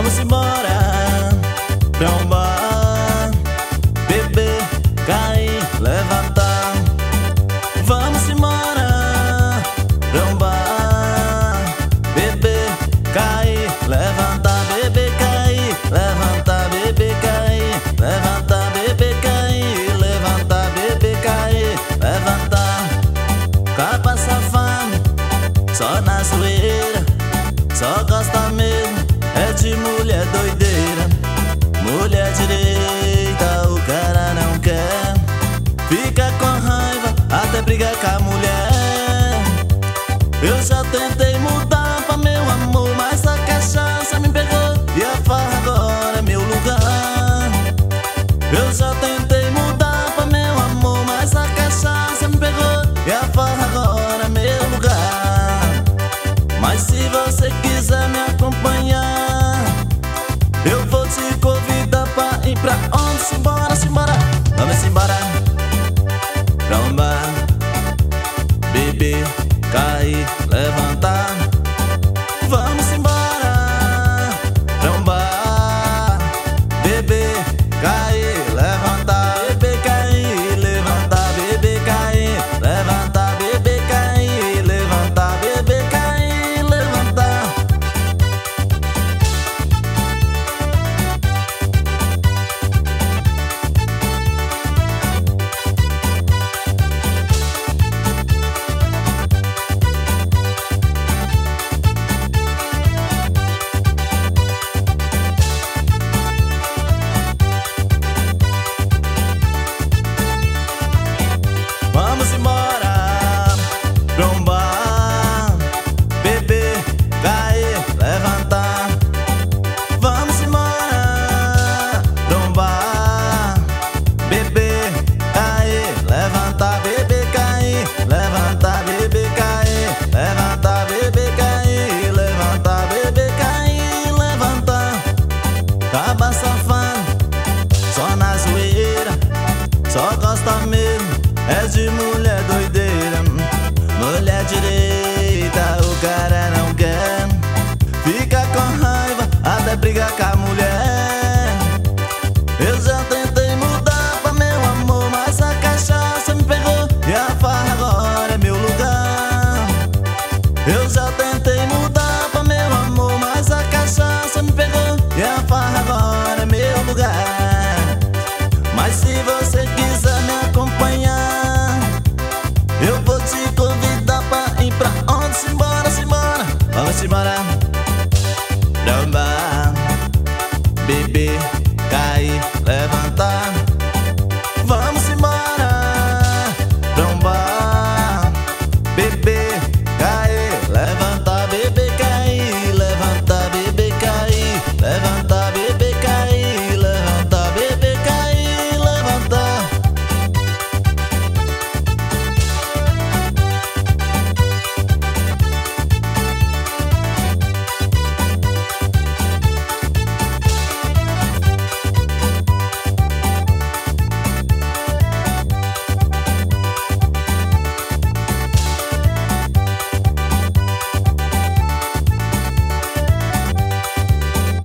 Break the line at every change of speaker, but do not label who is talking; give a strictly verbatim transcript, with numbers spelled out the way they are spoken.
Vamos embora pra um bar, beber, cair, levantar. Vamos embora pra um bar, beber, cair, levantar. Beber, cair, levantar. Beber, cair, levantar. Beber, cair, levantar. Beber, cair, levantar. Capa safado, só na zoeira, só gosta mesmo é de mulher doideira. Mulher direita o cara não quer, fica com raiva, até briga com a mulher. Eu já tentei mudar pra meu amor, mas a cachaça me pegou e a farra agora é meu lugar. Eu já tentei mudar pra meu amor, mas a cachaça me pegou e a farra agora é meu lugar. Mas se você quiser me acompanhar,